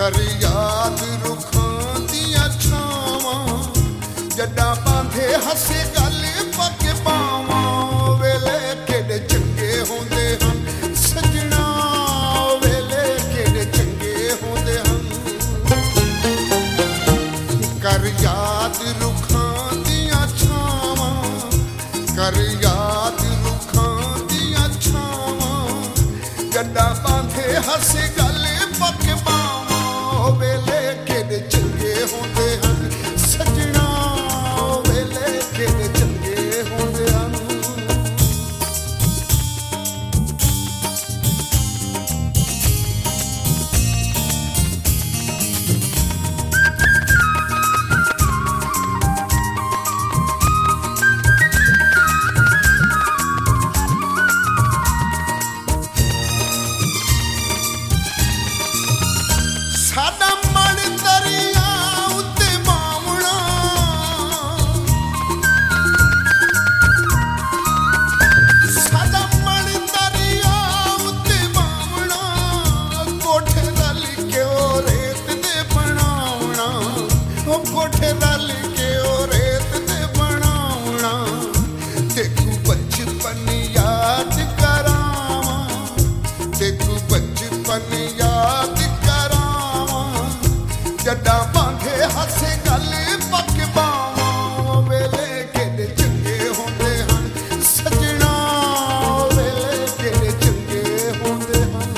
कर याद रुखां दियां छावां जड्डां बांधे हसे गल पग पावां वेले केड़े चंगे होंदे हन सजना वेले केड़े चंगे होंदे हन कर याद रुखां दियां छावां कर याद रुखां दियां छावां जड्डां बांधे हसे गल पग पावां वेले केड़े चंगे होंदे हन सजना वेले केड़े चंगे होंदे हन साडा मन दरिया उत्ते बावणा साडा मन दरिया उत्ते बावणा कोठे रल के ओ रेत दे बनावणा ओ कोठे रल के ओ रेत दे बनावणा देखू बचपन याद करावां देखू बचपन याद जड्डां बांधे हसे गल पग पावां वेले केड़े चंगे होंदे हन सजना वेले केड़े चंगे होंदे हन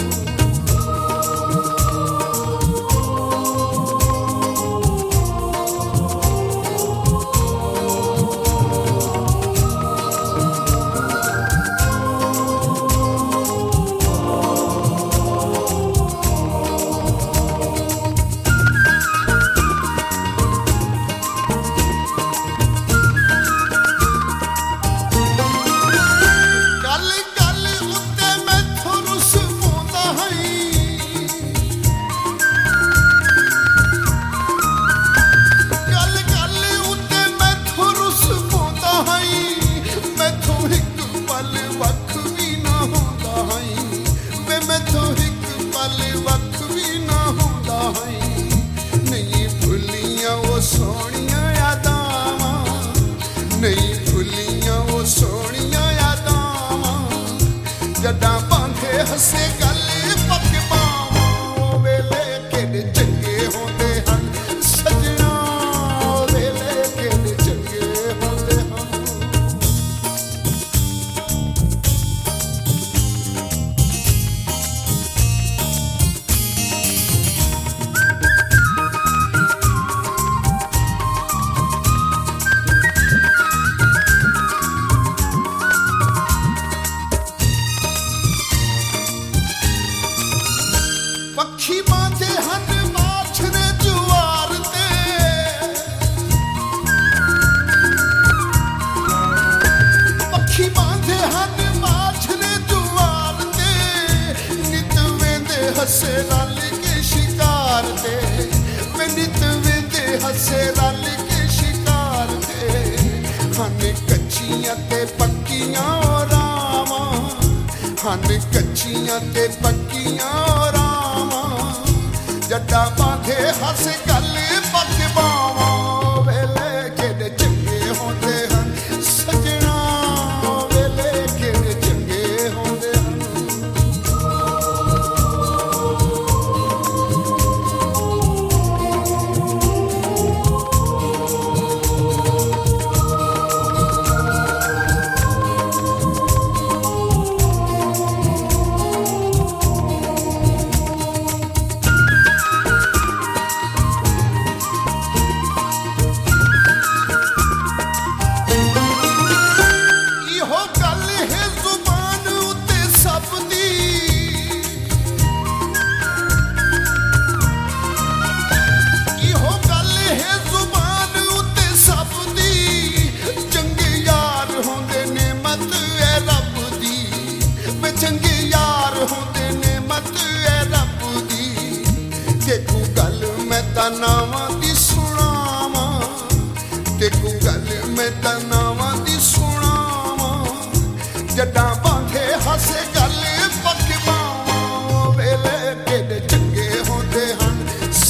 सोनिया यादां नहीं भुलियां वो सोनिया यादां जड्डां बांधे हसे गल पग पावां वेले केड़े चंगे होंदे हन सजना वेले केड़े चंगे होंदे हन पक्षी बांधे हन बाछरे जुआर ते पक्षी बांधे हन बाछरे जुआर ते नित वेंदे हसे रल के शिकार ते वे नित वेंदे हसे रल के शिकार ते हन कच्चियां ते पक्कियां रावां हन कच्चियां ते पक्कियां जड्डां बांधे हस गल पग पावां वेले केड़े चंगे होंदे हन सजना वेले केड़े चंगे होंदे हन नावां दी सुनावां तेकू गल मैं नावां दी सुनावां जड्डां बांधे हसे गल पग पावां वेले केड़े चंगे होंदे हन।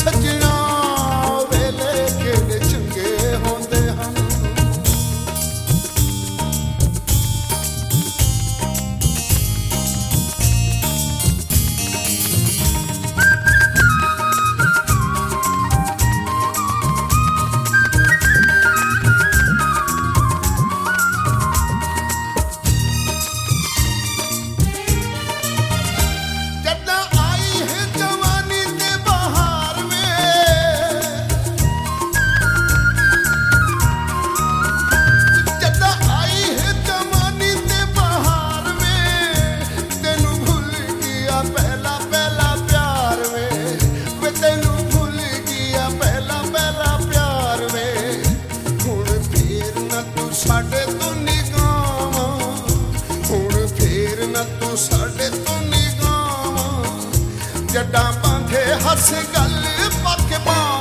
बांधे हंस गल पक बांव